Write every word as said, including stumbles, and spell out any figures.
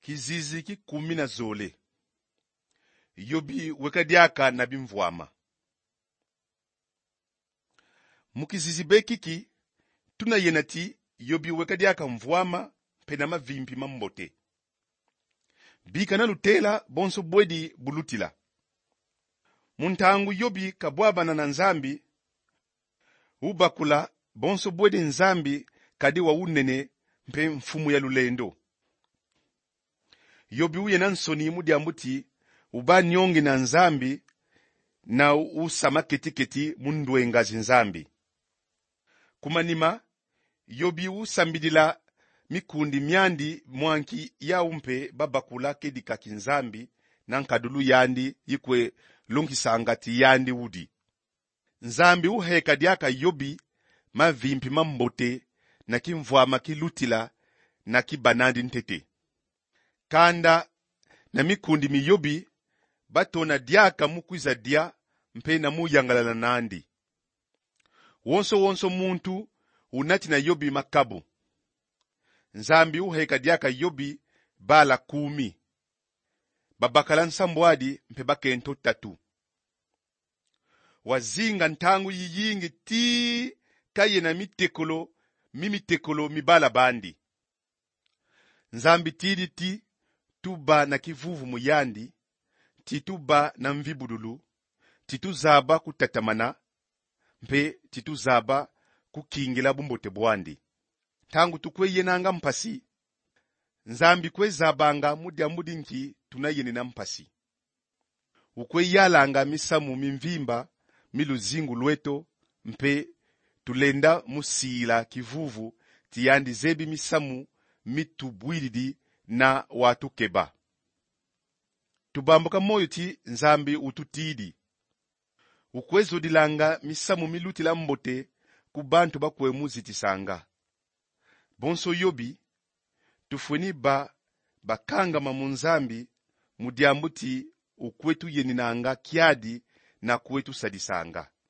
Kizizi ki kumi na zole. Yobi wekadiaka na bimvwama. Mukizizi bekiki, tuna yenati yobi wekadiaka mvwama penama vimpi mambote. Bika na lutela bonso bwedi bulutila. Muntangu yobi kabwaba na nzambi, ubakula bonso bwedi nzambi kadi wa unene mpe mfumu ya lulendo. Yobi uye na nsoni mudi ambuti uba nyongi na nzambi na usama ketiketi mundwenga zinzambi. Kumanima, yobi usambidila mikundi myandi mwanki ya umpe babakula kedika kinzambi na nkadulu yandi yikwe lonkisangati yandi udi. Nzambi uheka diaka yobi mavimpi mambote na kimvwama kilutila na kibanandi ntete. Kanda na mikundi miyobi batona diaka mukwiza dia mpe na muyangalala nandi. Wonso wonso muntu unati na yobi makabu. Nzambi uheka diaka yobi bala kumi. Babakala nsambwadi mpe bakento tatu. Wazinga ntangu yiyingi ti kaye na mitekolo mimitekolo mibala bandi. Nzambi tidi ti tuba na kivuvu muyandi, tituba na mvibudulu, tituzaba kutatamana, mpe tituzaba kukingila bumbote bwandi. Tangu tukwe yenanga mpasi, nzambi kwe zabanga mudi amudi nki tunayene na mpasi. Ukwe yalanga misamu mimvimba, miluzingu lweto, mpe tulenda musila kivuvu, tiyandi zebi misamu mitubwiridi na watu keba. Tubambuka moyo ti nzambi ututidi. Ukwezo dilanga misamu miluti la mbote kubantu bakwe muziti sanga. Bonso yobi, tufweni ba bakanga mamunzambi mudiambuti ukwetu yeninanga kiadi na kwetu sadisanga.